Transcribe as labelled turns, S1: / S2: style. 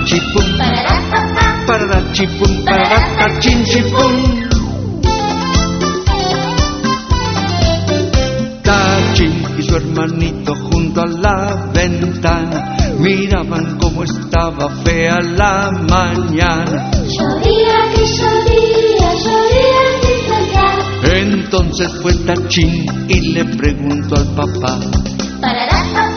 S1: chipum, parará chipum, parará chin chipum. Tachín y su hermanito junto a la ventana miraban cómo estaba fea la mañana.
S2: Llovía que llovía, llovía sin cesar.
S1: Entonces fue Tachín y le preguntó al papá:
S2: Parará,